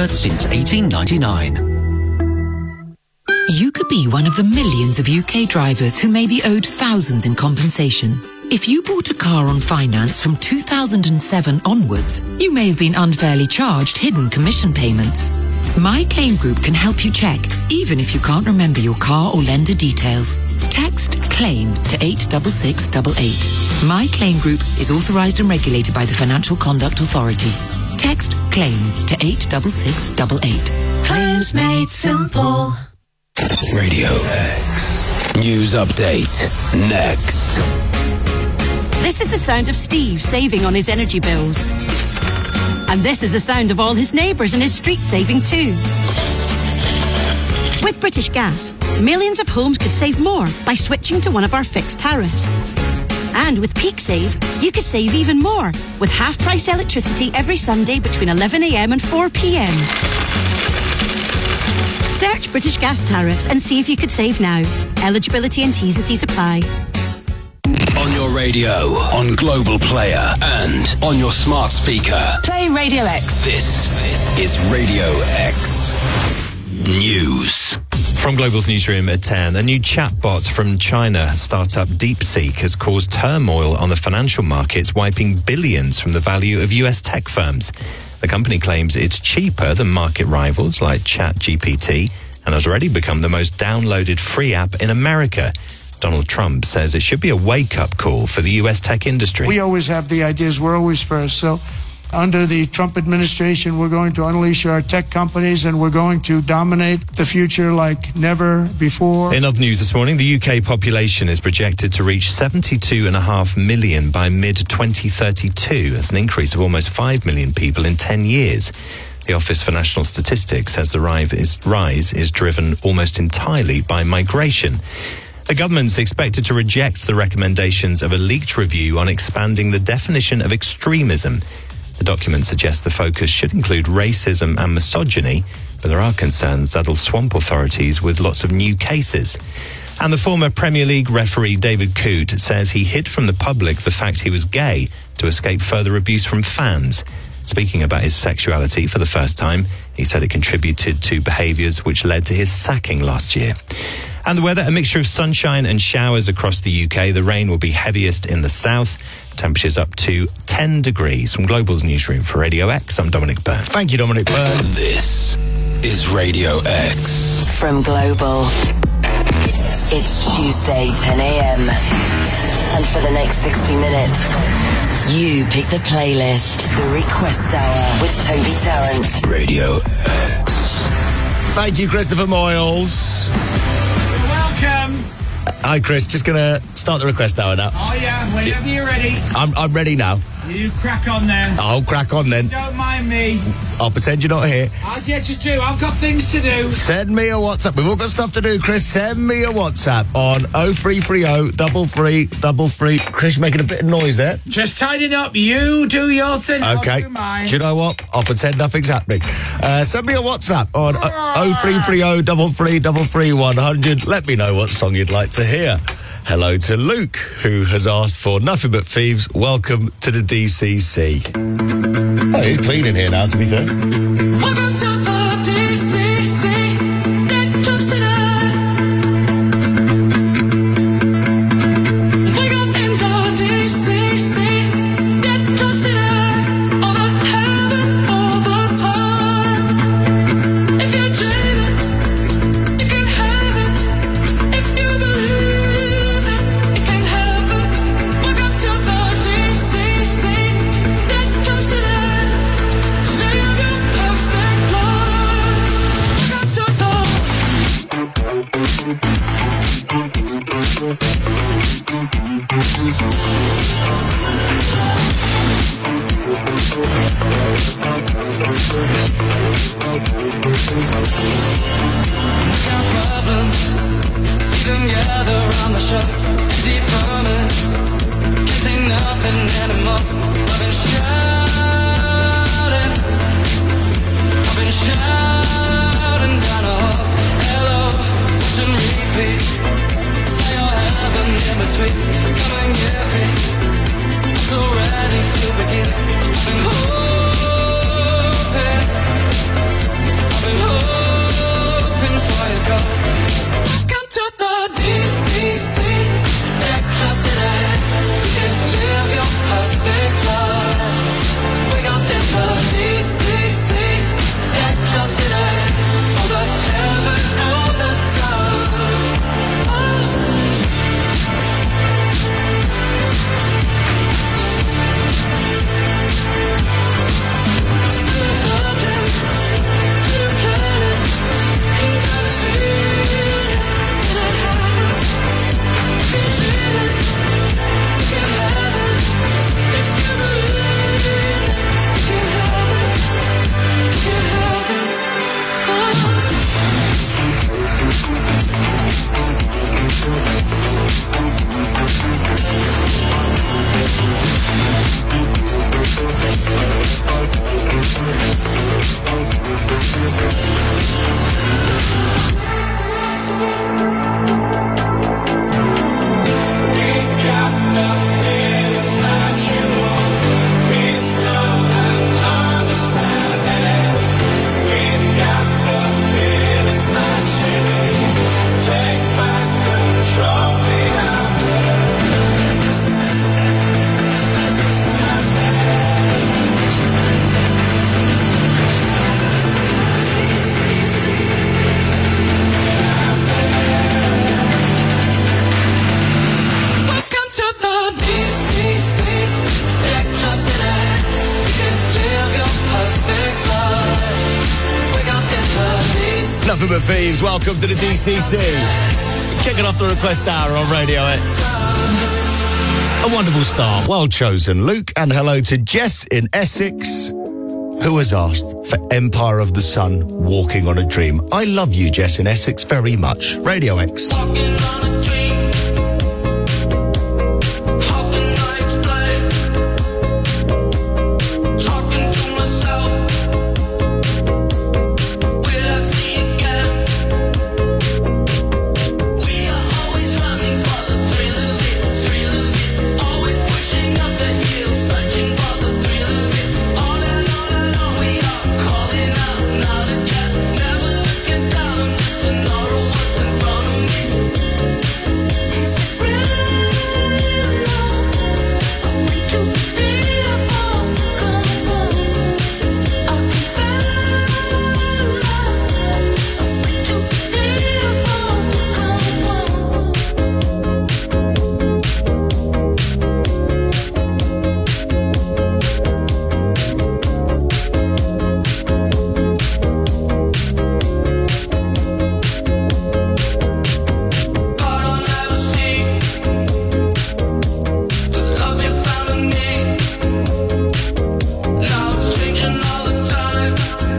expert since 1899. You could be one of the millions of UK drivers who may be owed thousands in compensation. If you bought a car on finance from 2007 onwards, you may have been unfairly charged hidden commission payments. My Claim Group can help you check, even if you can't remember your car or lender details. Text CLAIM to 86688. My Claim Group is authorised and regulated by the Financial Conduct Authority. Text CLAIM to 86688. Claims made simple. Radio X. News update. Next. This is the sound of Steve saving on his energy bills. And this is the sound of all his neighbours in his street saving too. With British Gas, millions of homes could save more by switching to one of our fixed tariffs. And with Peak Save, you could save even more with half-price electricity every Sunday between 11 a.m. and 4 p.m. Search British Gas tariffs and see if you could save now. Eligibility and T's and C's apply. On your radio, on Global Player, and on your smart speaker. Play Radio X. This is Radio X News. From Global's newsroom at 10, a new chatbot from China startup DeepSeek has caused turmoil on the financial markets, wiping billions from the value of US tech firms. The company claims it's cheaper than market rivals like ChatGPT and has already become the most downloaded free app in America. Donald Trump says it should be a wake-up call for the US tech industry. We always have the ideas. We're always first. So under the Trump administration, we're going to unleash our tech companies and we're going to dominate the future like never before. In other news this morning, the UK population is projected to reach 72.5 million by mid-2032. That's an increase of almost 5 million people in 10 years. The Office for National Statistics says the rise is driven almost entirely by migration. The government's expected to reject the recommendations of a leaked review on expanding the definition of extremism. The document suggests the focus should include racism and misogyny, but there are concerns that'll swamp authorities with lots of new cases. And the former Premier League referee David Coote says he hid from the public the fact he was gay to escape further abuse from fans. Speaking about his sexuality for the first time, he said it contributed to behaviours which led to his sacking last year. And the weather, a mixture of sunshine and showers across the UK. The rain will be heaviest in the south. Temperatures up to 10 degrees. From Global's newsroom for Radio X, I'm Dominic Byrne. Thank you, Dominic Byrne. This is Radio X. From Global, it's Tuesday, 10 a.m. And for the next 60 minutes, you pick the playlist. The Request Hour with Toby Tarrant. Radio X. Thank you, Christopher Moyles. Welcome. Hi, Chris. Just going to start the Request Hour now. Oh, yeah. Whenever you're ready. I'm ready now. You crack on then. I'll crack on then. Don't mind me. I'll pretend you're not here. Yeah, just do. I've got things to do. Send me a WhatsApp. We've all got stuff to do, Chris. Send me a WhatsApp on 0330 3333. Chris, making a bit of noise there. Just tidying up. You do your thing. Okay. I'll do mine. Do you know what? I'll pretend nothing's happening. Send me a WhatsApp on 0330 3333 100. Let me know what song you'd like to hear. Hello to Luke, who has asked for Nothing But Thieves. Welcome to the DCC. Oh, it's clean in here now, to be fair. Welcome to the DCC. That comes tonight. Wake up in the DCC. That comes tonight. All the heaven, all the time. If you're dreaming, you can have it. If you believe it, it can happen. Welcome to the DCC. That comes tonight. Live your perfect life. Welcome to the problems, see them gather around the shop. Empty promise, can't say nothing anymore. I've been shouting down a hall. Hello, watch and repeat. Say you're heaven in between. Come and get me. I'm so ready to begin. I've been hoping Nothing But Thieves, welcome to the DCC. Kicking off the request hour on Radio X. A wonderful start, well chosen, Luke, and hello to Jess in Essex, who has asked for Empire of the Sun, Walking on a Dream. I love you, Jess in Essex, very much. Radio X. Walking on a dream. How can I explain? Talking to myself. Will I see again? We are always running for the thrill of it, thrill of it. Always pushing up the hill, searching for the thrill of it. All along we are calling out, not again. Never looking down, I'm just an aura, what's in front of me. Is it real? I want to be a come on. I can feel love. I want to be a come God, I'll never see the love you found in me. Now it's changing all the time.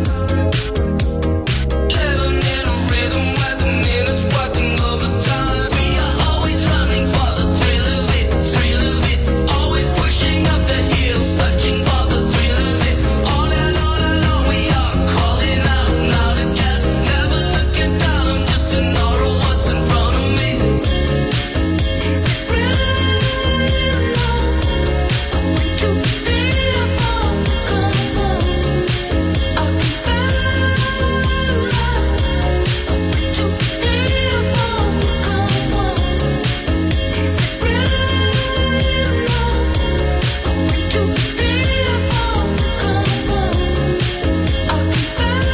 Living in a rhythm where the minutes working overtime. We are always running for the thrill of it, thrill of it. Always pushing up the hill, searching for the thrill of it. All along we are calling out, not again. Never looking down, I'm just an aura, what's in front of me. Is it real? I want to be a come on. I can feel love. I want to be a come on. Is it real? I want to be a come on. I can feel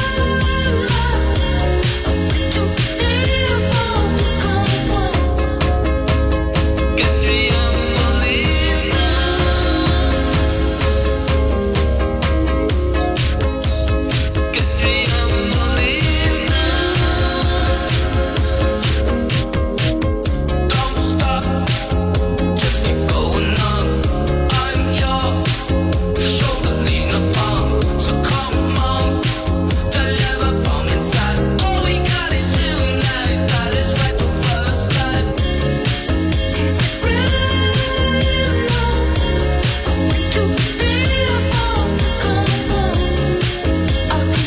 Don't stop, just keep going on. I'm your shoulder lean upon. So come on, deliver from inside. All we got is tonight. That is right till first light. Is it real? I want to be a come on. I can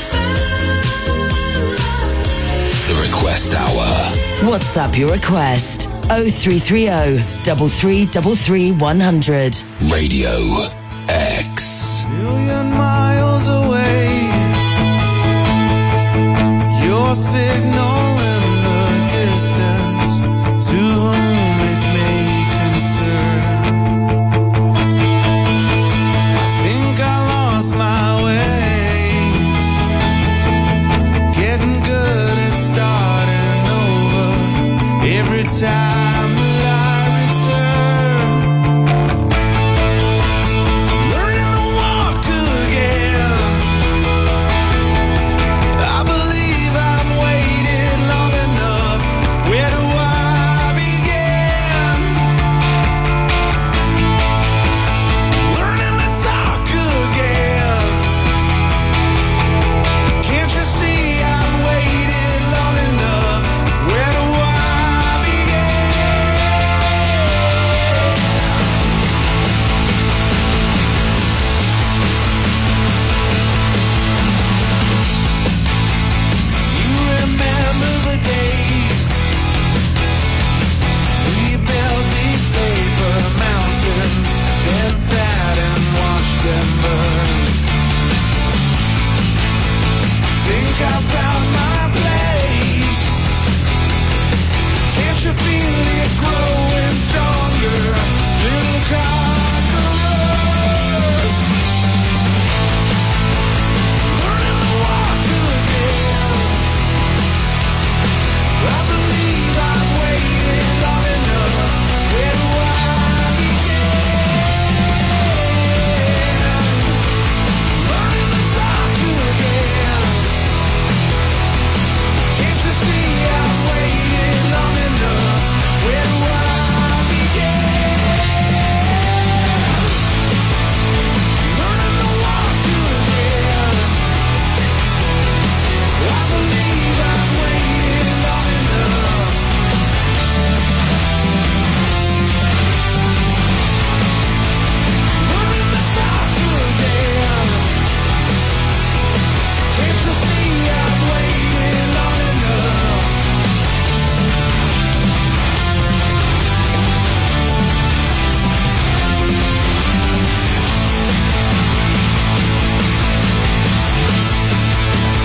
feel The request hour. WhatsApp your request 0330 3333 100. Radio X. million miles away. Your signal in the distance, to whom it may concern. I think I lost my way, getting good at starting over every time that I return. Learning to walk again. I believe I've waited long enough. Where do I begin? Learning to talk again. Can't you see I've waited long enough? Where do I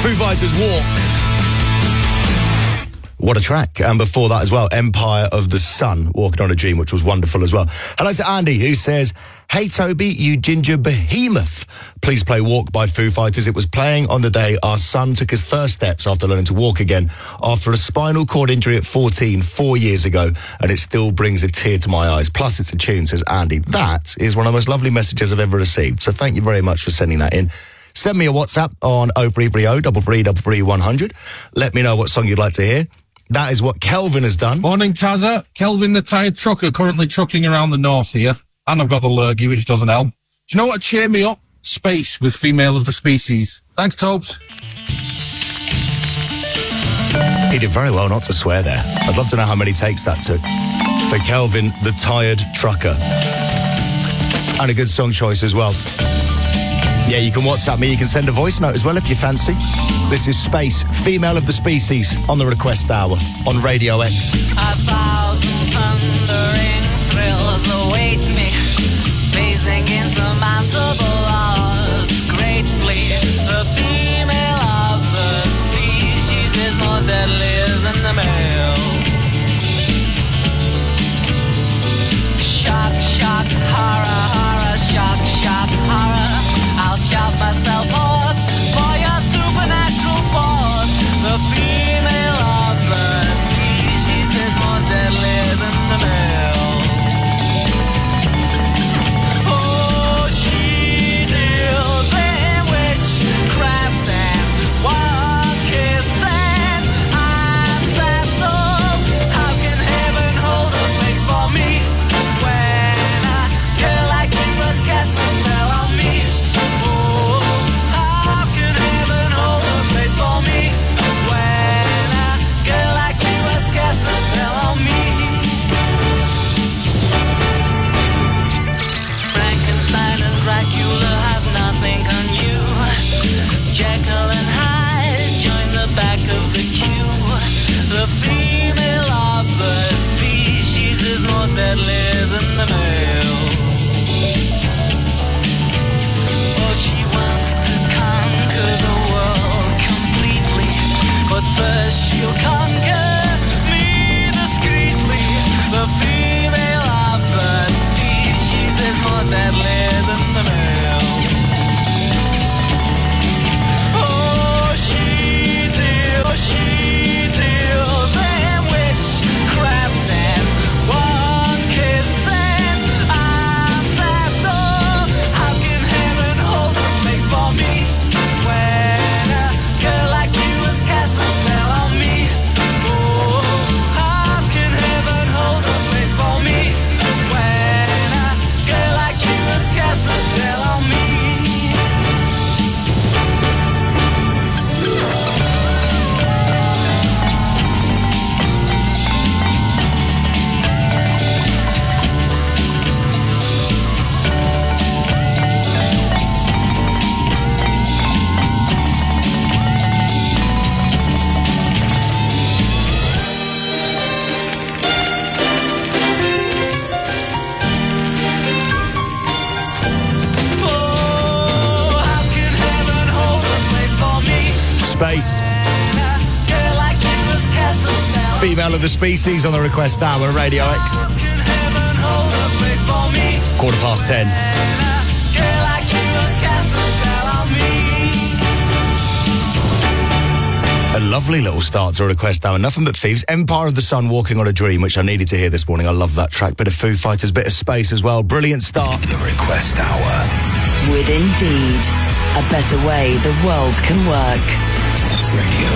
Foo Fighters Walk. What a track. And before that as well, Empire of the Sun, Walking on a Dream, which was wonderful as well. Hello to Andy, who says, "Hey Toby, you ginger behemoth. Please play Walk by Foo Fighters. It was playing on the day our son took his first steps after learning to walk again after a spinal cord injury at 14, 4 years ago, and it still brings a tear to my eyes. Plus it's a tune," says Andy. That is one of the most lovely messages I've ever received. So thank you very much for sending that in. Send me a WhatsApp on 0330 333 100. Let me know what song you'd like to hear. That is what Kelvin has done. Morning, Tazza. Kelvin the tired trucker, currently trucking around the north here. And I've got the lurgy, which doesn't help. Do you know what would cheer me up? Space with Female of the Species. Thanks, Tobes. He did very well not to swear there. I'd love to know how many takes that took. For Kelvin, the tired trucker. And a good song choice as well. Yeah, you can WhatsApp me. You can send a voice note as well if you fancy. This is Space, Female of the Species, on the Request Hour on Radio X. 1,000 thundering thrills await me, facing insurmountable odds greatly. The female of the species is more deadly than the male. Shock, shock, horror, horror, shock, shock, horror. I'll shout myself hoarse for your supernatural force. The female of the species is more deadly than the male. Oh, she deals in witchcraft and wild kissing. I'm sad though. How can heaven hold a place for me when a girl like you has cast a spell on me? For me, when a girl like you has cast a spell on me. Frankenstein and Dracula have nothing on you. Jekyll and Hyde join the back of the queue. The female of the species is more deadly than the male. Oh, she wants to conquer the world, but first she'll conquer me discreetly. The female of the species is more deadly than the male. Oh, she deals in witchcraft and one kissing. I'm sad though. How can heaven hold a place for me when a girl like you has cast a spell on me? Oh, how can heaven hold a place for me when a girl like you has cast a spell on me? Space. Female of the Species on the Request Hour, Radio X. 10:15. A lovely little start to a Request Hour. Nothing but thieves. Empire of the Sun, Walking on a Dream, which I needed to hear this morning. I love that track. Bit of Foo Fighters, bit of Space as well. Brilliant start. The Request Hour. With Indeed, a better way the world can work. Radio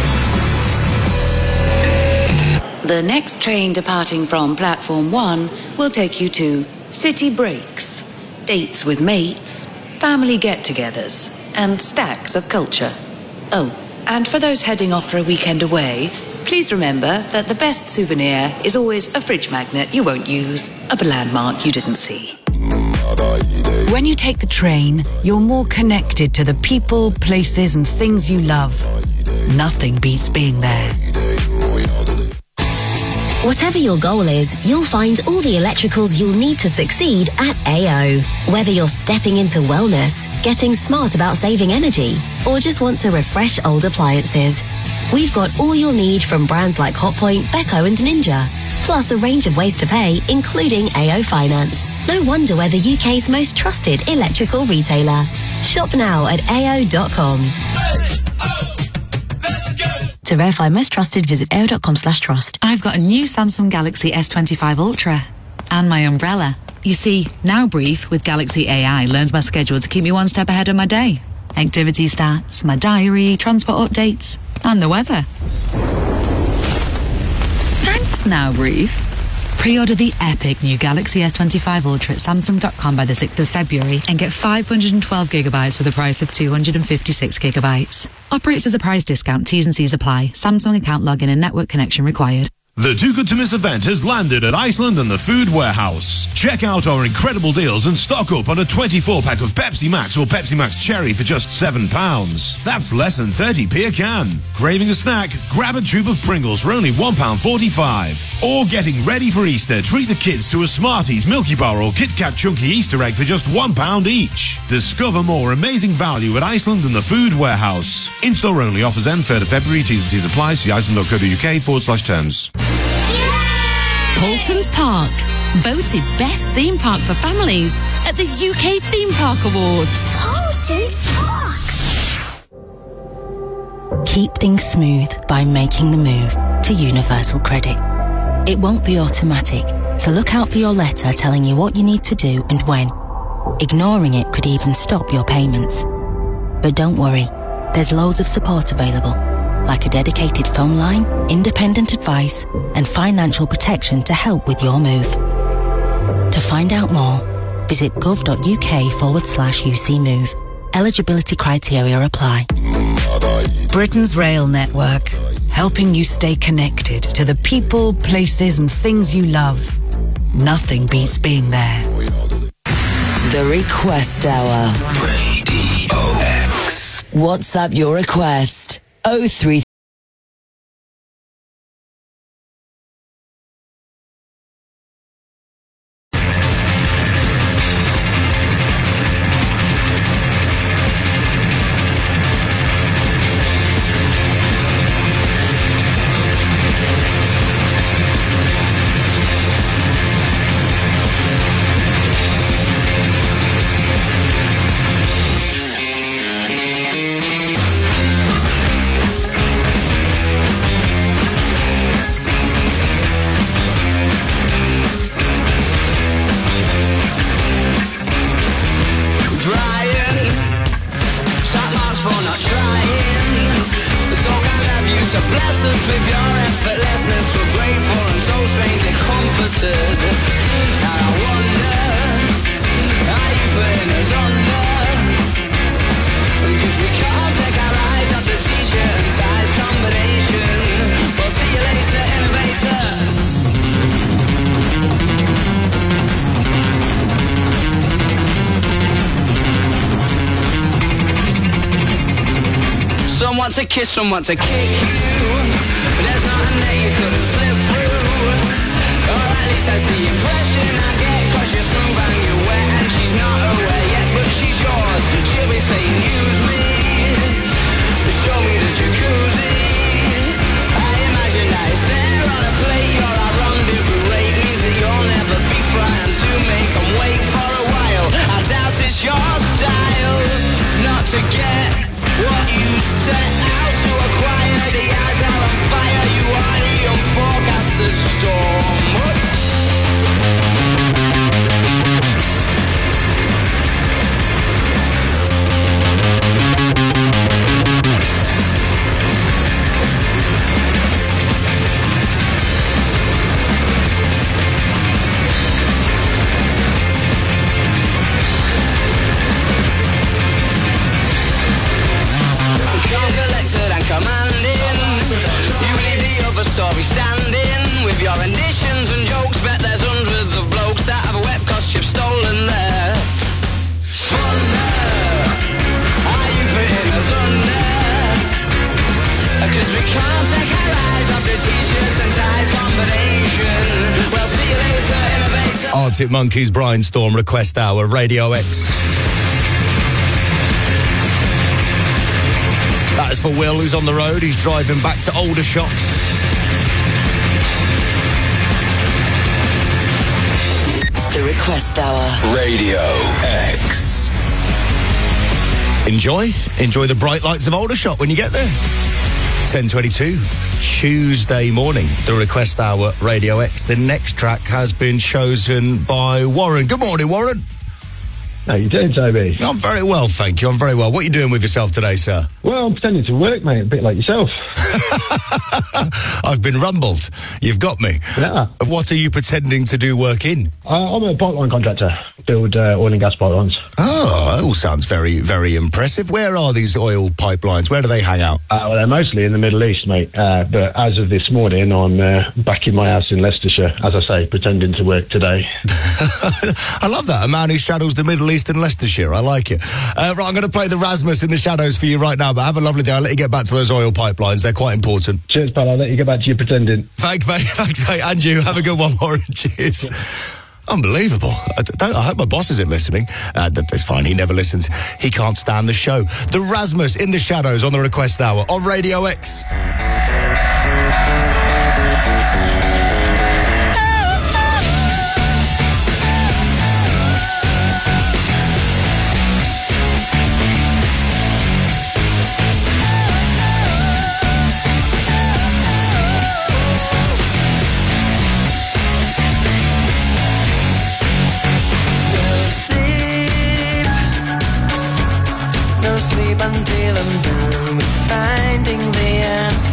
X. The next train departing from Platform 1 will take you to city breaks, dates with mates, family get-togethers, and stacks of culture. Oh, and for those heading off for a weekend away, please remember that the best souvenir is always a fridge magnet you won't use, a landmark you didn't see. When you take the train, you're more connected to the people, places, and things you love. Nothing beats being there. Whatever your goal is, you'll find all the electricals you'll need to succeed at AO. Whether you're stepping into wellness, Getting smart about saving energy? Or just want to refresh old appliances? We've got all you'll need from brands like Hotpoint, Beko and Ninja. Plus a range of ways to pay, including AO Finance. No wonder we're the UK's most trusted electrical retailer. Shop now at ao.com. To verify most trusted, visit ao.com/trust. I've got a new Samsung Galaxy S25 Ultra and my umbrella. You see, Now Brief with Galaxy AI learns my schedule to keep me one step ahead of my day. Activity stats, my diary, transport updates, and the weather. Thanks, Now Brief. Pre-order the epic new Galaxy S25 Ultra at Samsung.com by the 6th of February and get 512 gigabytes for the price of 256 gigabytes. Operates as a price discount. T's and C's apply. Samsung account login and network connection required. The Too Good To Miss event has landed at Iceland and the Food Warehouse. Check out our incredible deals and stock up on a 24-pack of Pepsi Max or Pepsi Max Cherry for just £7. That's less than 30p a can. Craving a snack? Grab a tube of Pringles for only £1.45. Or getting ready for Easter, treat the kids to a Smarties, Milky Bar or Kit Kat Chunky Easter egg for just £1 each. Discover more amazing value at Iceland and the Food Warehouse. In-store only. Offers end 3rd of February. T's and C's apply. See iceland.co.uk/terms. Paultons Park, voted best theme park for families at the UK Theme Park Awards. Paultons Park. Keep things smooth by making the move to Universal Credit. It won't be automatic, so look out for your letter telling you what you need to do and when. Ignoring it could even stop your payments. But don't worry, there's loads of support available, like a dedicated phone line, independent advice, and financial protection to help with your move. To find out more, visit gov.uk/UC Move. Eligibility criteria apply. Britain's rail network, helping you stay connected to the people, places and things you love. Nothing beats being there. The Request Hour. Radio X. WhatsApp your request. 03. To kiss, someone to kick you. There's nothing that you couldn't slip through. Or at least that's the impression I get. Cause you're smooth and you're wet and she's not aware yet, but she's yours. She'll be saying use me, show me the jacuzzi. I imagine that it's there on a plate. You're our rendezvous rate, means that you'll never be frightened to make them wait for a while. I doubt it's your style not to get what you set out to acquire. The eyes are on fire. You are the unforecasted storm. Story standing with your renditions and jokes. Bet there's hundreds of blokes that have a web cost you've stolen there. Thunder, are you putting us under? Cause we can't take our eyes off the t-shirts and ties combination. Well, see you later, innovator. Arctic Monkeys, Brian Storm, Request Hour, Radio X. That is for Will, who's on the road. He's driving back to Aldershot. The Request Hour. Radio X. Enjoy the bright lights of Aldershot when you get there. 10:22, Tuesday morning, the Request Hour, Radio X. The next track has been chosen by Warren. Good morning, Warren. How you doing, Toby? I'm very well, thank you. I'm very well. What are you doing with yourself today, sir? Well, I'm pretending to work, mate, a bit like yourself. I've been rumbled. You've got me. Yeah. What are you pretending to do work in? I'm a pipeline contractor, build oil and gas pipelines. Oh, that all sounds very, very impressive. Where are these oil pipelines? Where do they hang out? Well, they're mostly in the Middle East, mate. But as of this morning, I'm back in my house in Leicestershire, as I say, pretending to work today. I love that. A man who straddles the Middle East and Leicestershire. I like it. Right, I'm going to play the Rasmus in the Shadows for you right now, but have a lovely day. I'll let you get back to those oil pipelines. They're quite important. Cheers, pal. I'll let you get back to your pretending. Thanks, mate. Thanks, mate. And you. Have a good one, Warren. Cheers. Unbelievable. I hope my boss isn't listening. That's fine. He never listens. He can't stand the show. The Rasmus in the Shadows on the Request Hour on Radio X. Until I'm done with finding the answer.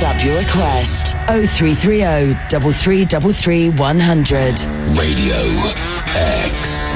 WhatsApp your request. 0330 3333 100. Radio X.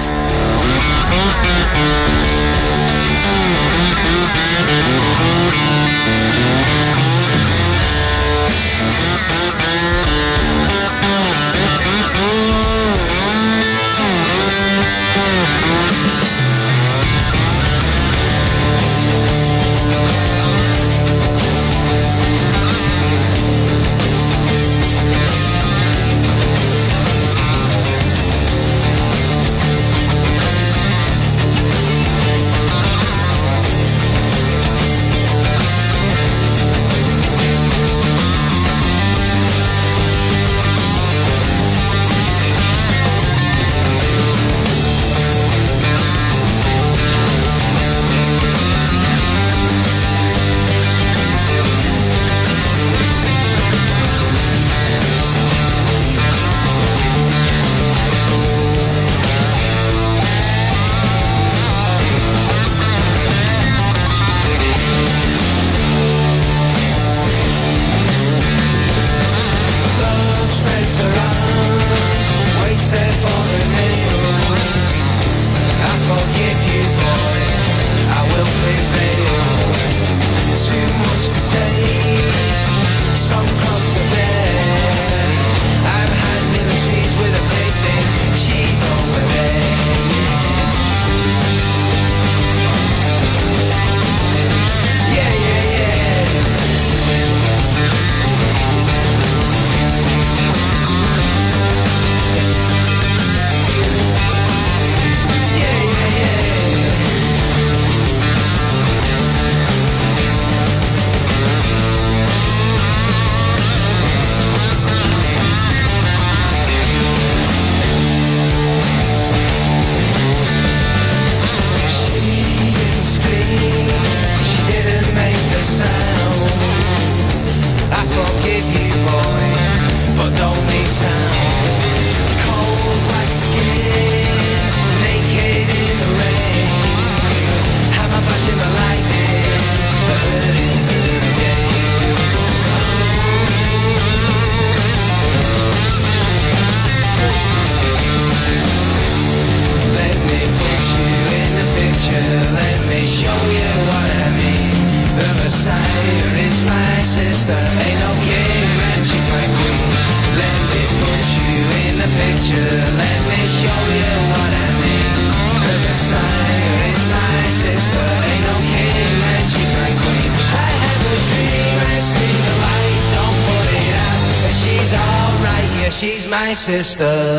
She's my sister.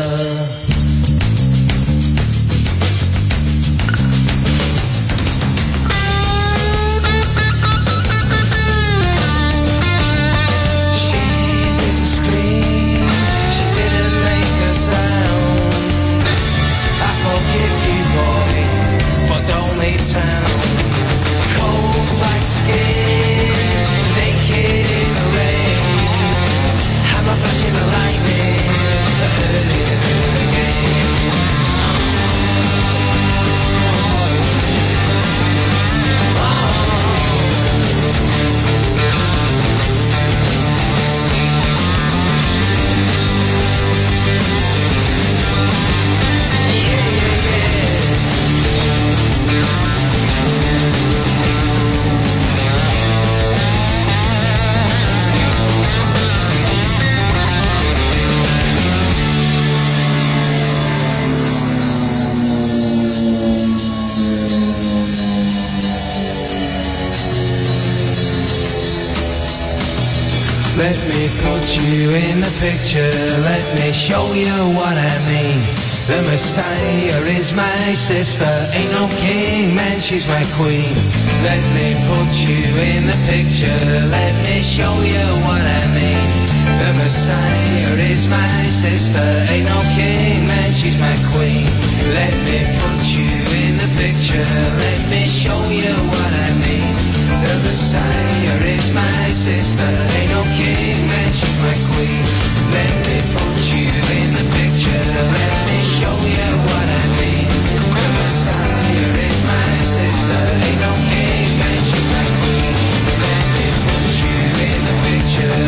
Let me put you in the picture, let me show you what I mean. The Messiah is my sister, ain't no king, man, she's my queen. Let me put you in the picture, let me show you what I mean. The Messiah is my sister, ain't no king, man, she's my queen. Let me put you in the picture, let me show you what I mean. The Messiah is my sister, ain't no king, man, she's my queen. Let me put you in the picture, let me show you what I mean. The Messiah is my sister, ain't no king, man, she's my queen. Let me put you in the picture,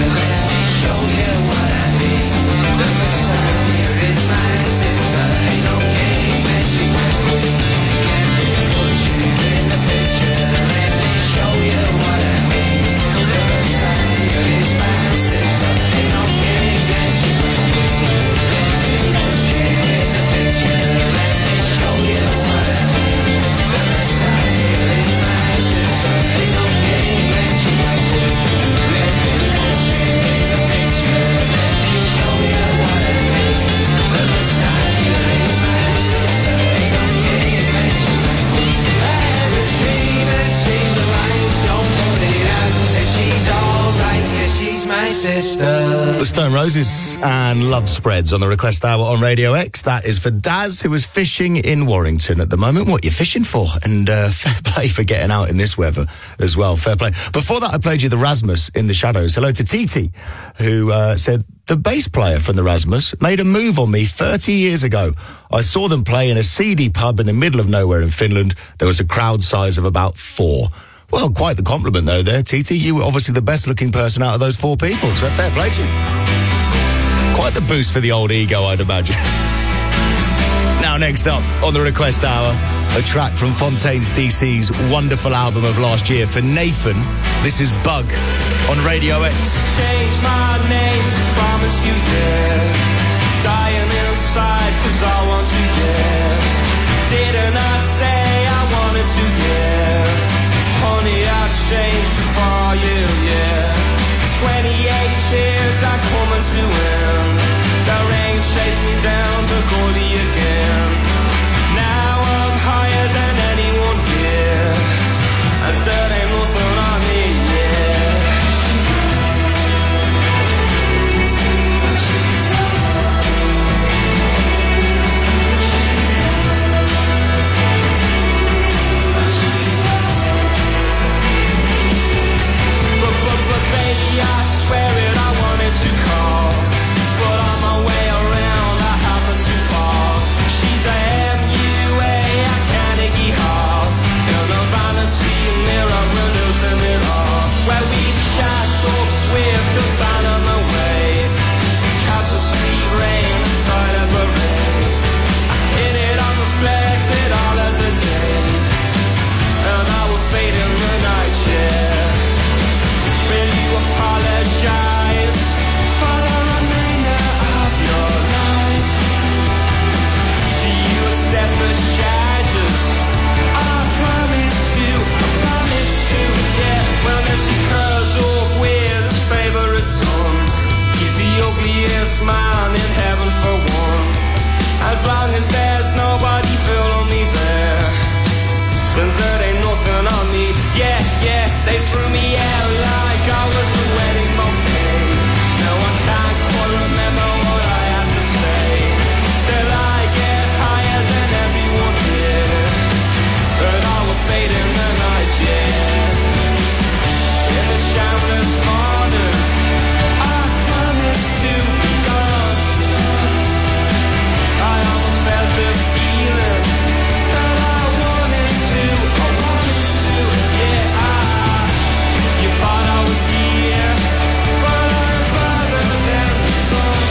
my sister. The Stone Roses and Love Spreads on the Request Hour on Radio X. That is for Daz, who is fishing in Warrington at the moment. What you fishing for? And fair play for getting out in this weather as well. Fair play. Before that, I played you the Rasmus in the Shadows. Hello to Titi, who said, the bass player from the Rasmus made a move on me 30 years ago. I saw them play in a seedy pub in the middle of nowhere in Finland. There was a crowd size of about 4. Well, quite the compliment, though, there, Titi. You were obviously the best-looking person out of those 4 people, so fair play to you. Quite the boost for the old ego, I'd imagine. Now, next up, on the Request Hour, a track from Fontaines DC's wonderful album of last year for Nathan. This is Bug on Radio X. Change my name to promise you, yeah. Dying inside, cause I want to, yeah. Didn't I say I wanted to, yeah. Honey, I've changed before you, yeah. 28 years I come to end. The rain chased me down to Goldie again. Now I'm higher than anyone here, and there ain't nothing on me, yeah. But baby, I swear it, I wanted to call, but on my way around I happened to fall. She's a MUA, a Carnegie Hall, in a vanity mirror, we're losing it all. Where we shacked up swift and down on the way, cast a sweet rain inside of a ray. In it I'm reflected all of the day, and I will fade in the night, yeah. Will you apologize for the remainder of your life? Do you accept the charges? I promise you, yeah. Well, then she curls up with his favorite son. He's the ugliest man in heaven for one. As long as there's nobody feeling me there, then there ain't nothing on me. Yeah, yeah, they threw me out like I was a wedding bouquet. No, I can't quite remember what I had to say, till I get higher than everyone here, and I will fade in the night, yeah. In the shameless morning, I promise to be gone. I almost felt the feeling that I wanted to, yeah. You thought I was here, but I'm farther than the sun.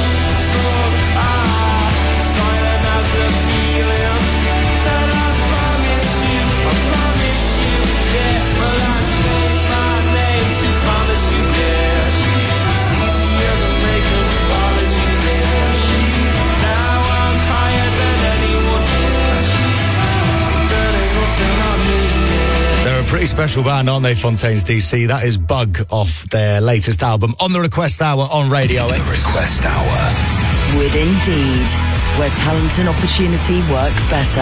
Silent as the feeling that I promised you, yeah. Well, I changed my name to promise you, yeah. It's easier than making apologies, yeah. Now I'm higher than anyone, yeah. There ain't nothing on me, yeah. They're a pretty special band, aren't they, Fontaines DC? That is Bug off their latest album on the Request Hour on Radio X. The Request Hour. With Indeed, where talent and opportunity work better.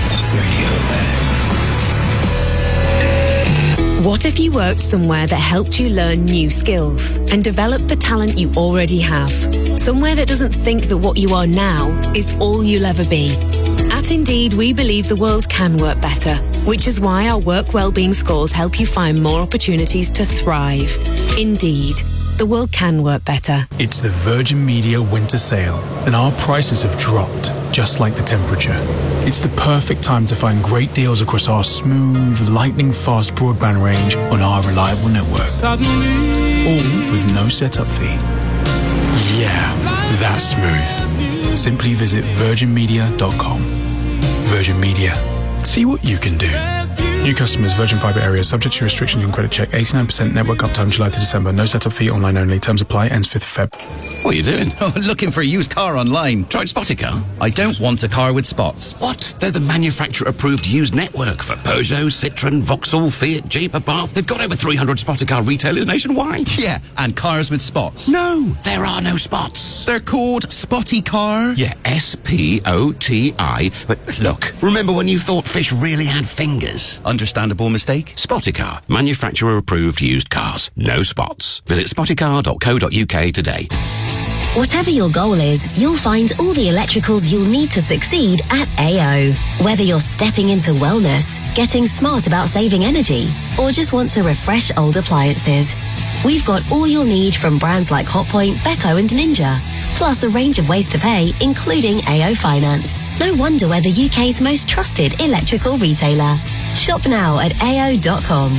What if you worked somewhere that helped you learn new skills and develop the talent you already have? Somewhere that doesn't think that what you are now is all you'll ever be. At Indeed, we believe the world can work better, which is why our work wellbeing scores help you find more opportunities to thrive. Indeed, the world can work better. It's the Virgin Media winter sale, and our prices have dropped, just like the temperature. It's the perfect time to find great deals across our smooth, lightning-fast broadband range on our reliable network. All with no setup fee. Yeah, that's smooth. Simply visit virginmedia.com. Virgin Media. See what you can do. New customers, Virgin Fibre area, subject to restrictions and credit check. 89% network uptime July to December. No setup fee, online only. Terms apply. Ends 5th of Feb. What are you doing? Oh, looking for a used car online. Tried Spoticar? I don't want a car with spots. What? They're the manufacturer-approved used network for Peugeot, Citroën, Vauxhall, Fiat, Jeep, Abarth. They've got over 300 Spoticar retailers nationwide. Yeah, and cars with spots. No, there are no spots. They're called Spoticar. Yeah, S-P-O-T-I. But look, remember when you thought fish really had fingers? Understandable mistake? Spoticar. Manufacturer approved used cars. No spots. Visit spoticar.co.uk today. Whatever your goal is, you'll find all the electricals you'll need to succeed at AO. Whether you're stepping into wellness, getting smart about saving energy, or just want to refresh old appliances, we've got all you'll need from brands like Hotpoint, Beko and Ninja, plus a range of ways to pay, including AO Finance. No wonder we're the UK's most trusted electrical retailer. Shop now at ao.com.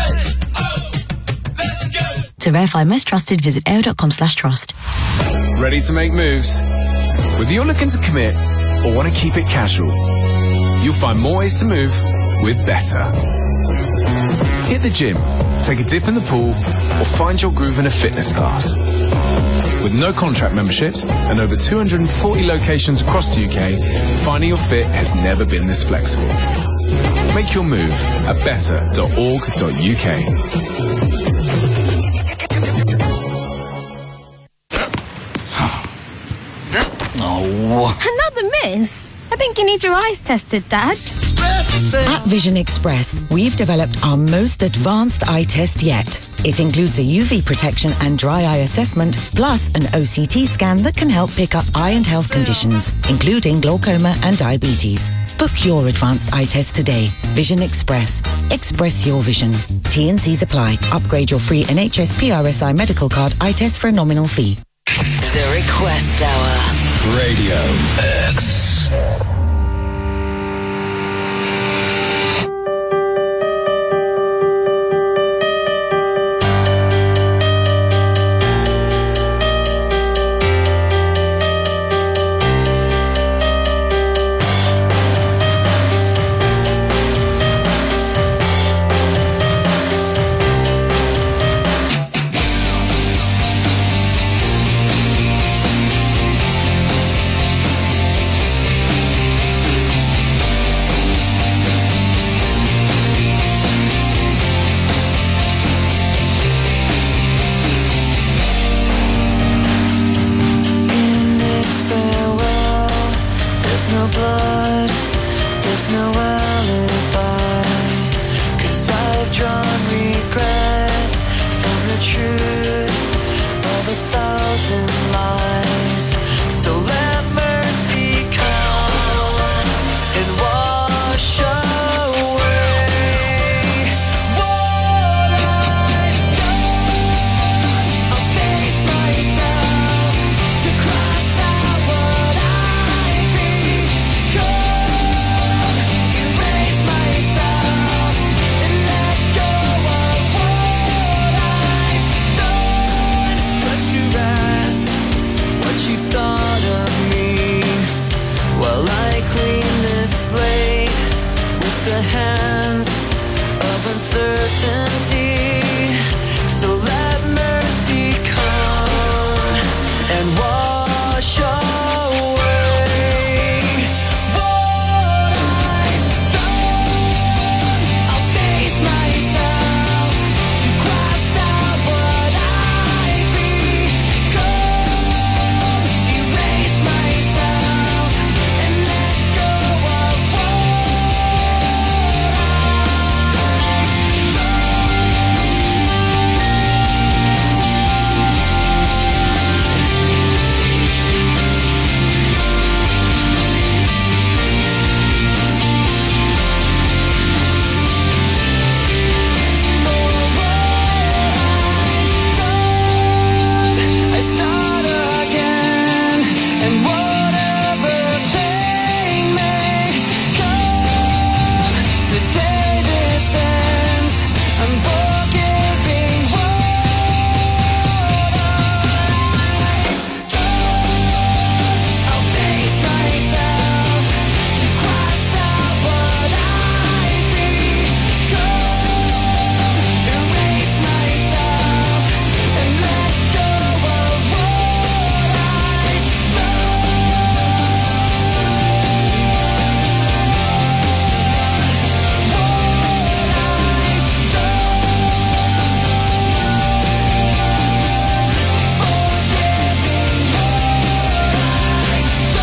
To verify most trusted, visit ao.com/trust. Ready to make moves? Whether you're looking to commit or want to keep it casual, you'll find more ways to move with Better. Hit the gym, take a dip in the pool, or find your groove in a fitness class. With no contract memberships and over 240 locations across the UK, finding your fit has never been this flexible. Make your move at better.org.uk. Another miss? I think you need your eyes tested, Dad. At Vision Express, we've developed our most advanced eye test yet. It includes a UV protection and dry eye assessment, plus an OCT scan that can help pick up eye and health conditions, including glaucoma and diabetes. Book your advanced eye test today. Vision Express. Express your vision. T&Cs apply. Upgrade your free NHS PRSI medical card eye test for a nominal fee. The Request Hour. Radio X.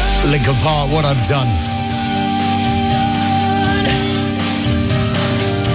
Linkin Park, What I've Done.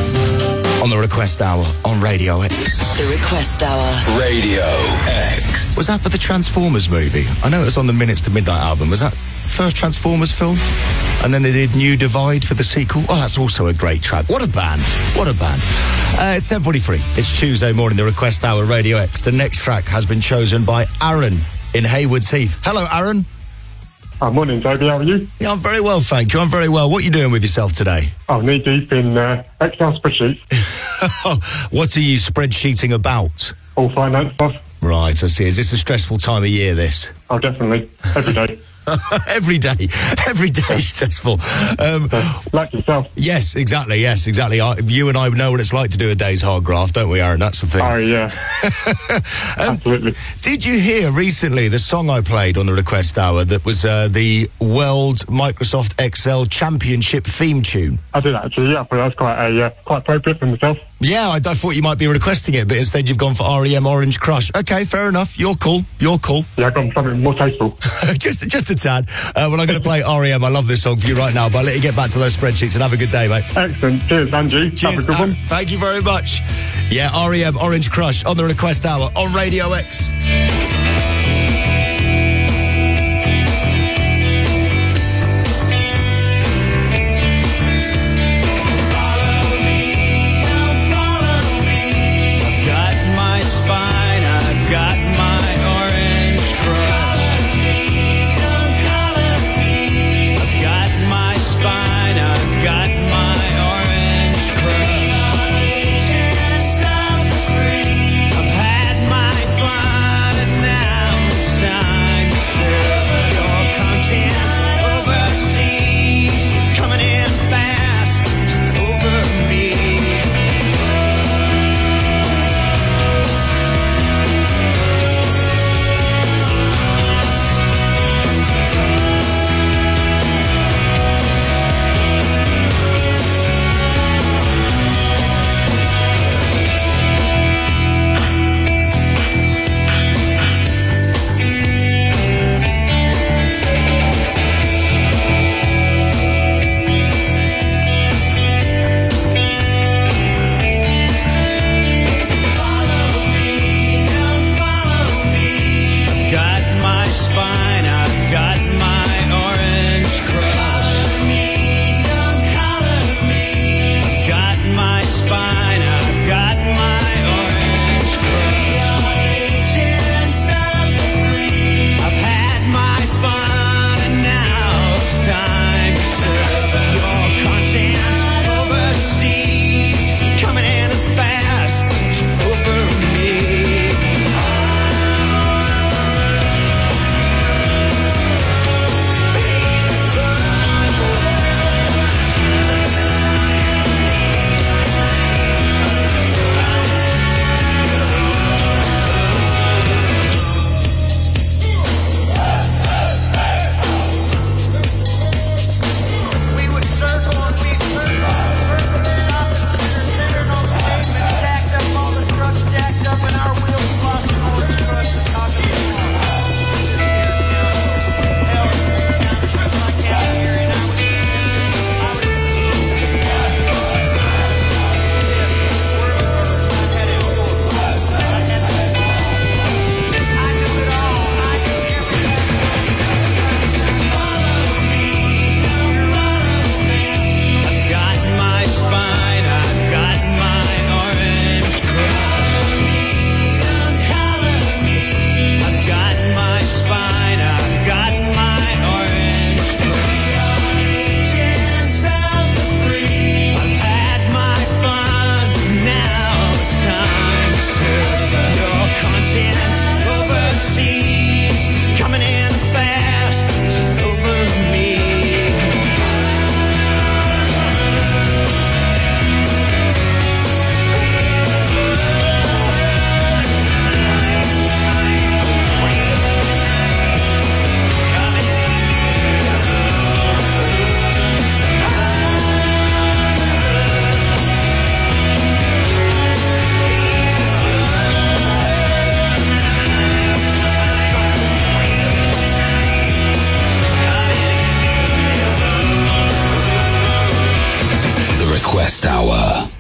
on the Request Hour on Radio X. The Request Hour. Radio X. Was that for the Transformers movie? I know it was on the Minutes to Midnight album. Was that first Transformers film? And then they did New Divide for the sequel. Oh, that's also a great track. What a band. What a band. It's 10:43. It's Tuesday morning, the Request Hour, Radio X. The next track has been chosen by Aaron in Haywards Heath. Hello, Aaron. Morning, Toby. How are you? Yeah, I'm very well, thank you. I'm very well. What are you doing with yourself today? I'm knee deep in Excel spreadsheets. What are you spreadsheeting about? All finance stuff. Right, I see. Is this a stressful time of year, this? Oh, definitely. Every day. Every day is stressful. Like yourself. Yes, exactly. You and I know what it's like to do a day's hard graft, don't we, Aaron? That's the thing. Oh, yeah. Absolutely. Did you hear recently the song I played on the Request Hour that was the World Microsoft Excel Championship theme tune? I did actually, yeah. But that's quite appropriate for myself. Yeah, I thought you might be requesting it, but instead you've gone for REM Orange Crush. Okay, fair enough. You're cool. Yeah, I've gone for something more tasteful. just a tad. Well, I'm going to play REM. I love this song for you right now, but I'll let you get back to those spreadsheets and have a good day, mate. Excellent. Cheers, Andrew. Cheers. Have a good one. Thank you very much. Yeah, REM Orange Crush on the Request Hour on Radio X. I've had my fun and now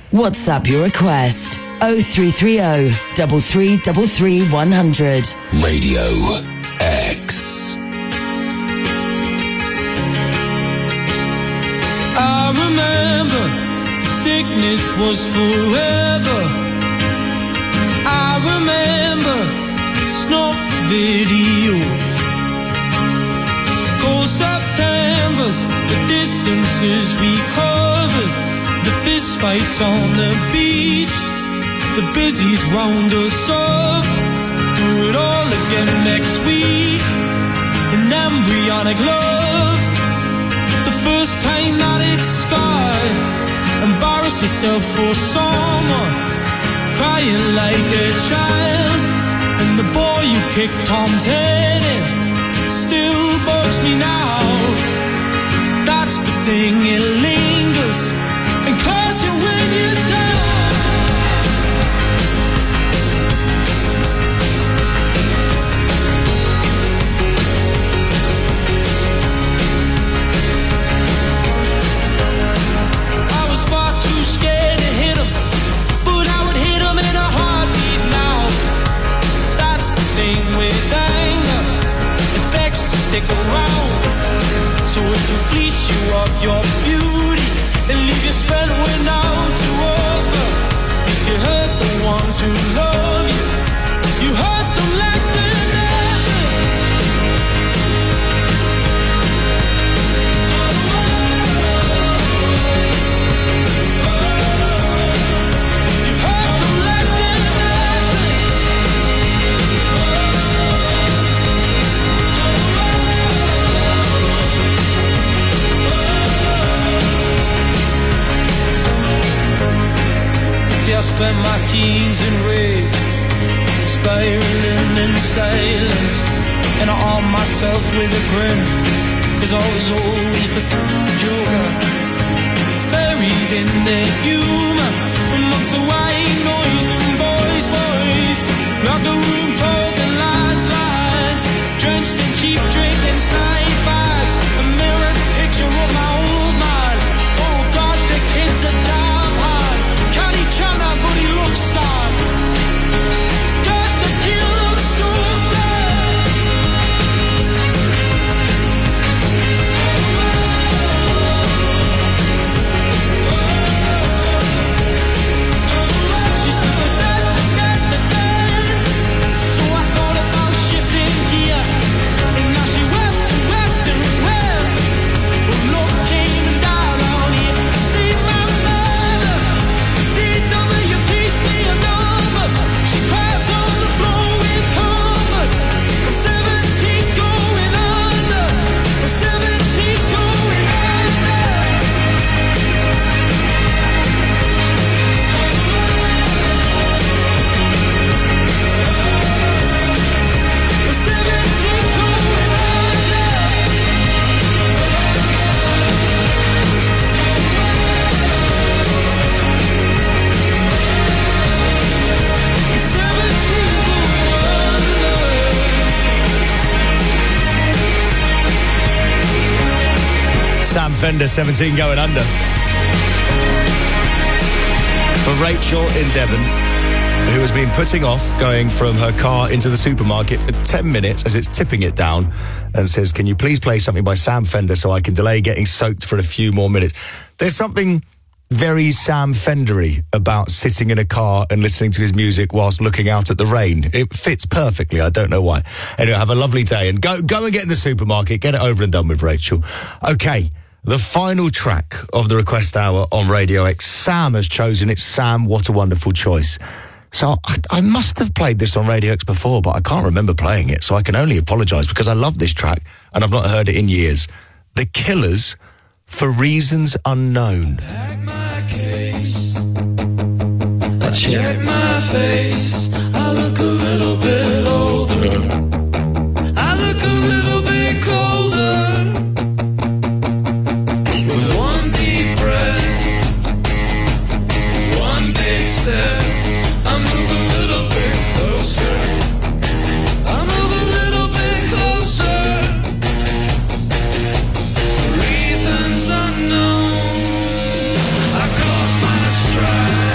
WhatsApp your request. 0330 3333 100. Radio X. I remember the sickness was forever. I remember snuff videos, cold Septembers, the distances we covered, the fist fights on the beach, the busies round us up. Do it all again next week. An embryonic love. The first time that it's scarred. Embarrass yourself for someone. Crying like a child. And the boy you kicked Tom's head in still bugs me now. That's the thing, it lingers and calls you when you're down. Stick around, so it can fleece you of your beauty and leave you spread without to offer. Did you hurt the ones who love you? You hurt them like they're nothing. You hurt them like they're nothing. I spent my teens in rage, spiraling in silence, and I armed myself with a grin, 'cause I was always the joker, buried in their humor, amongst the white noise and boys, locker room talking lines, drenched in cheap drink and snipe bags, a mirrored picture of my old man. Oh God, the kids are damn hard. Can't each other, but he looks sad. God, the kid looks so sad. She said the dead. So I thought about shifting gear, and now she wept and wept. Oh, Lord came and died out here. See my mother, DWPC number. She cries on the floor with comfort. I'm 17 going under. I'm 17 going under. I'm 17 going under. I'm 17 Sam Fender, 17 going under. For Rachel in Devon, who has been putting off going from her car into the supermarket for 10 minutes as it's tipping it down, and says, can you please play something by Sam Fender so I can delay getting soaked for a few more minutes? There's something very Sam Fendery about sitting in a car and listening to his music whilst looking out at the rain. It fits perfectly. I don't know why. Anyway, have a lovely day and go and get in the supermarket. Get it over and done with, Rachel. Okay, the final track of the request hour on Radio X. Sam has chosen it. Sam, what a wonderful choice. So I must have played this on Radio X before, but I can't remember playing it, so I can only apologise because I love this track and I've not heard it in years. The Killers, For Reasons Unknown. I check my face. I look a little bit older. I look a little bit colder. With one deep breath, one big step, I move a little bit closer. I move a little bit closer. For reasons unknown, I caught my stride.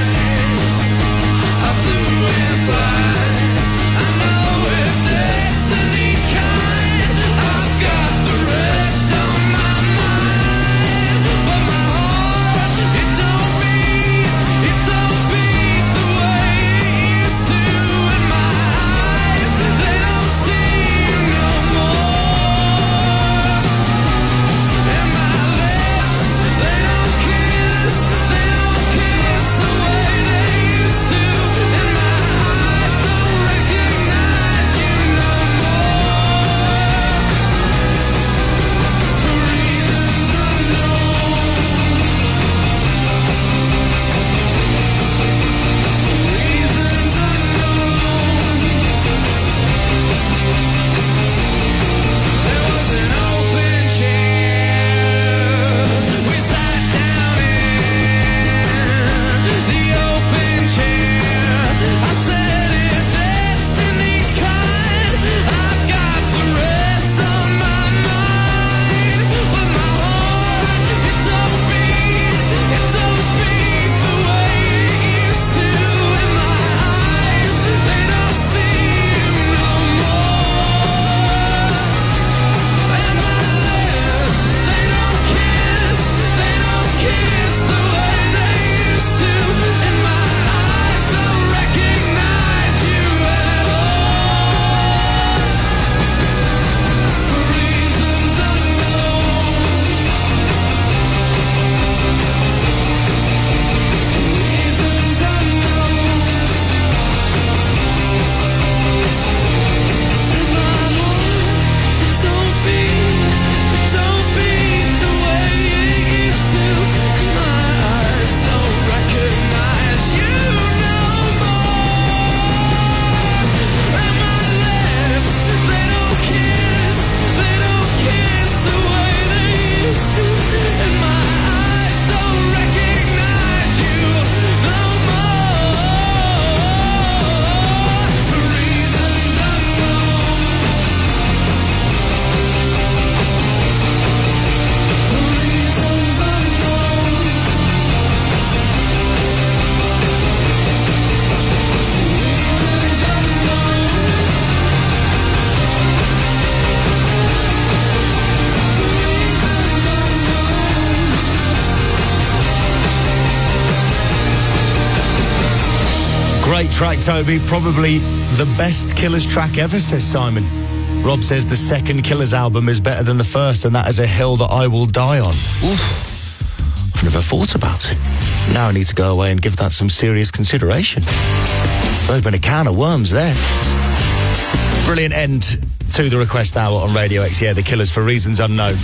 track, Toby. Probably the best Killers track ever, says Simon. Rob says the second Killers album is better than the first, and that is a hill that I will die on. Oof. I've never thought about it. Now I need to go away and give that some serious consideration. Open a can of worms there. Brilliant end to the request hour on Radio X. Yeah, the Killers, For Reasons Unknown.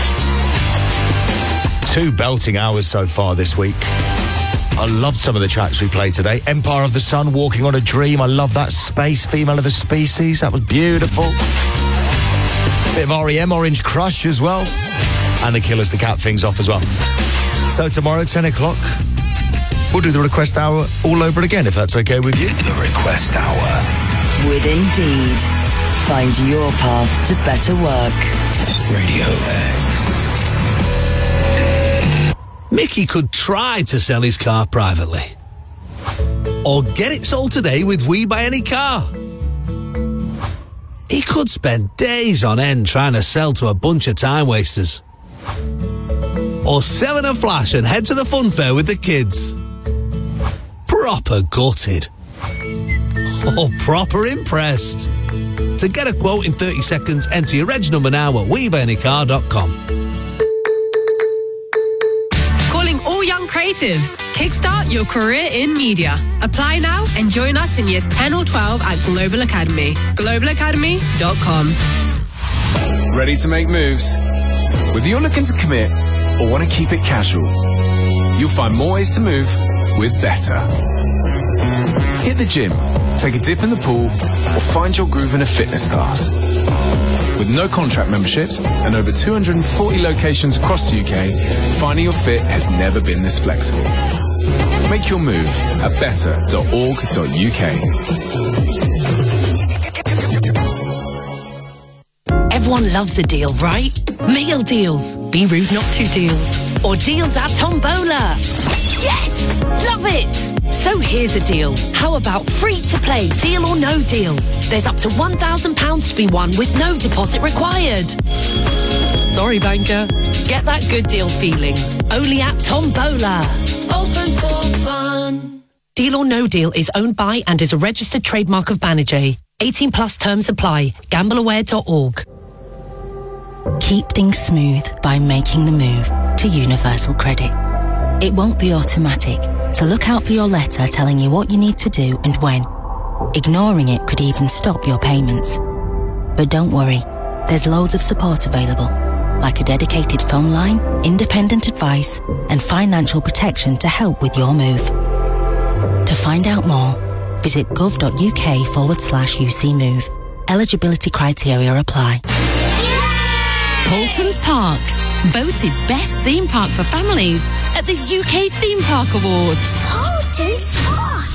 2 belting hours so far this week. I loved some of the tracks we played today. Empire of the Sun, Walking on a Dream. I love that. Space, Female of the Species. That was beautiful. Bit of REM, Orange Crush as well. And the Killers to cap things off as well. So tomorrow, 10 o'clock, we'll do the request hour all over again, if that's okay with you. The request hour. With Indeed. Find your path to better work. Radio X. Mickey could try to sell his car privately. Or get it sold today with We Buy Any Car. He could spend days on end trying to sell to a bunch of time wasters. Or sell in a flash and head to the fun fair with the kids. Proper gutted. Or proper impressed. To get a quote in 30 seconds, enter your reg number now at WeBuyAnyCar.com. Calling all young creatives. Kickstart your career in media. Apply now and join us in years 10 or 12 at Global Academy. globalacademy.com. Ready to make moves? Whether you're looking to commit or want to keep it casual, you'll find more ways to move with Better. Hit the gym, take a dip in the pool, or find your groove in a fitness class. With no contract memberships and over 240 locations across the UK, finding your fit has never been this flexible. Make your move at better.org.uk. Everyone loves a deal, right? Meal deals, Be Rude Not To deals, or deals at Tombola. Yes! Love it! So here's a deal. How about free to play Deal or No Deal? There's up to £1,000 to be won with no deposit required. Sorry, banker. Get that good deal feeling. Only at Tombola. Open for fun. Deal or No Deal is owned by and is a registered trademark of Banijay. 18 plus terms apply. Gambleaware.org. Keep things smooth by making the move to Universal Credit. It won't be automatic, so look out for your letter telling you what you need to do and when. Ignoring it could even stop your payments. But don't worry, there's loads of support available, like a dedicated phone line, independent advice, and financial protection to help with your move. To find out more, visit gov.uk/UC Move. Eligibility criteria apply. Bolton's Park, voted best theme park for families at the UK Theme Park Awards. Bolton's Park.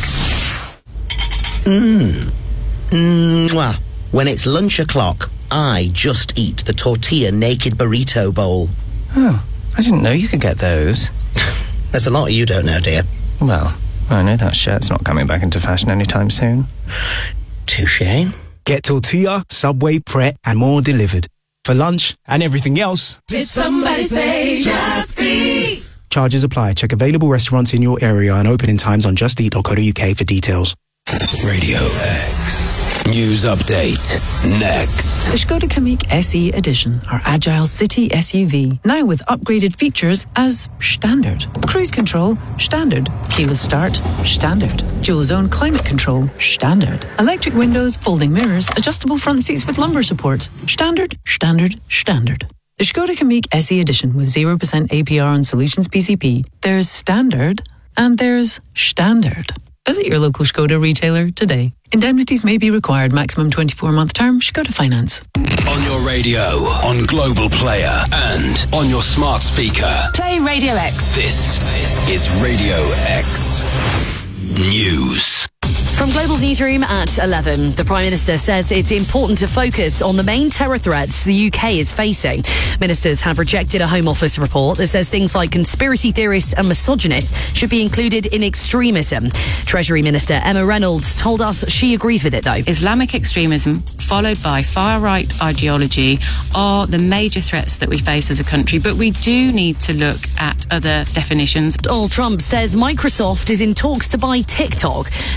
Mwah. When it's lunch o'clock, I just eat the tortilla naked burrito bowl. Oh, I didn't know you could get those. There's a lot you don't know, dear. Well, I know that shirt's not coming back into fashion anytime soon. Touché. Get tortilla, Subway, Pret, and more delivered. For lunch and everything else. Did somebody say Just Eat? Charges apply. Check available restaurants in your area and opening times on justeat.co.uk for details. Radio X. News update. Next. The Skoda Kamiq SE Edition, our agile city SUV, now with upgraded features as standard. Cruise control, standard. Keyless start, standard. Dual zone climate control, standard. Electric windows, folding mirrors, adjustable front seats with lumbar support. Standard, standard, standard. The Skoda Kamiq SE Edition with 0% APR on Solutions PCP. There's standard and there's standard. Visit your local Skoda retailer today. Indemnities may be required. Maximum 24-month term. Skoda Finance. On your radio, on Global Player, and on your smart speaker. Play Radio X. This is Radio X News. From Global's newsroom at 11, the Prime Minister says it's important to focus on the main terror threats the UK is facing. Ministers have rejected a Home Office report that says things like conspiracy theorists and misogynists should be included in extremism. Treasury Minister Emma Reynolds told us she agrees with it, though. Islamic extremism, followed by far-right ideology, are the major threats that we face as a country, but we do need to look at other definitions. Donald Trump says Microsoft is in talks to buy TikTok. The US President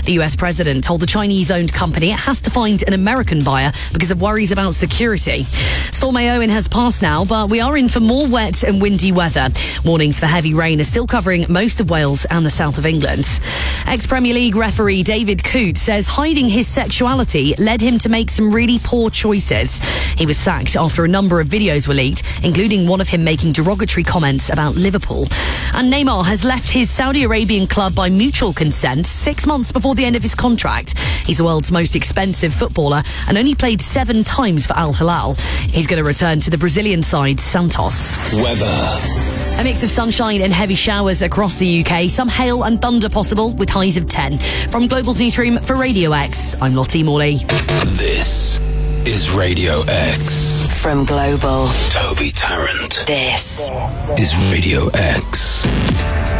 president told the Chinese-owned company it has to find an American buyer because of worries about security. Storm Eowyn has passed now, but we are in for more wet and windy weather. Warnings for heavy rain are still covering most of Wales and the south of England. Ex-Premier League referee David Coote says hiding his sexuality led him to make some really poor choices. He was sacked after a number of videos were leaked, including one of him making derogatory comments about Liverpool. And Neymar has left his Saudi Arabian club by mutual consent 6 months before the end of his contract. He's the world's most expensive footballer and only played 7 times for Al Hilal. He's going to return to the Brazilian side, Santos. Weather. A mix of sunshine and heavy showers across the UK. Some hail and thunder possible with highs of 10. From Global's newsroom for Radio X, I'm Lottie Morley. This is Radio X. From Global, Toby Tarrant. this Is Radio X.